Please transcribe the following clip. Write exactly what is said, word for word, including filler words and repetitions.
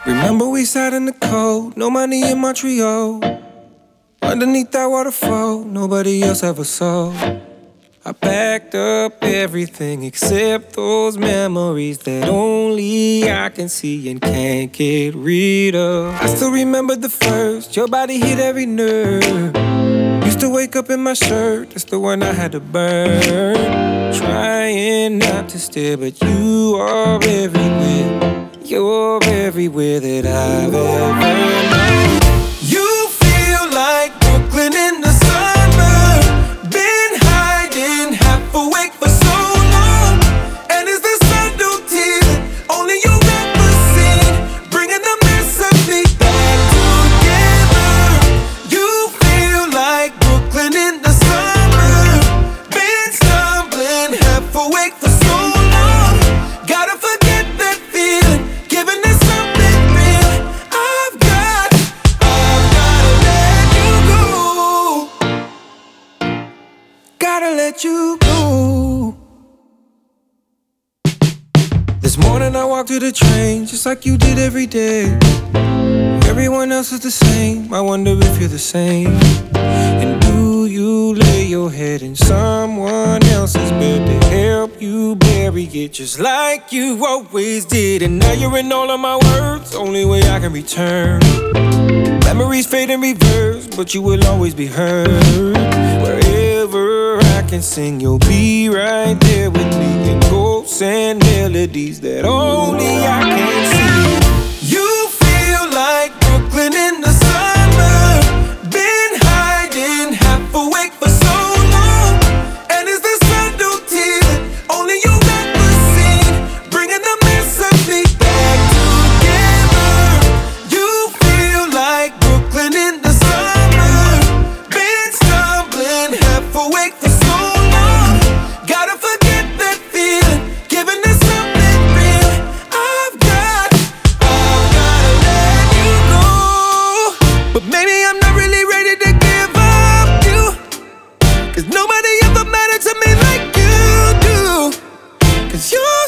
Remember we sat in the cold, no money in Montreal. Underneath that waterfall, nobody else ever saw. I packed up everything except those memories that only I can see and can't get rid of. I still remember the first, your body hit every nerve. Used to wake up in my shirt, that's the one I had to burn. Trying not to stare, but you are everywhere. You're everywhere that I've ever known. You feel like Brooklyn in the summer. Been hiding, half awake for so long. And is the subtlety that only you ever seen, bringing the mess of me back together. You feel like Brooklyn in the summer. Been stumbling, half awake for so long. Gotta forget that feeling, giving us something real. I've got, I've gotta let you go. Gotta let you go. This morning I walked to the train, just like you did every day. Everyone else is the same, I wonder if you're the same. And do you lay your head in someone else's bed to help you bury it just like you always did? And now you're in all of my words, only way I can return. Memories fade in reverse, but you will always be heard. Wherever I can sing, you'll be right there with me. In ghosts and melodies that only I can see. You feel like Brooklyn in the summer. Been hiding, half awake for so long. And is the subtlety that only you ever seen, bringing the mess of me back together. You feel like Brooklyn in the summer. Been stumbling, half awake for so long. Gotta forget that feeling, giving us something real. I've got, I've gotta let you go. But maybe I'm not really ready to give up you, 'cause nobody ever mattered to me like you do. 'Cause you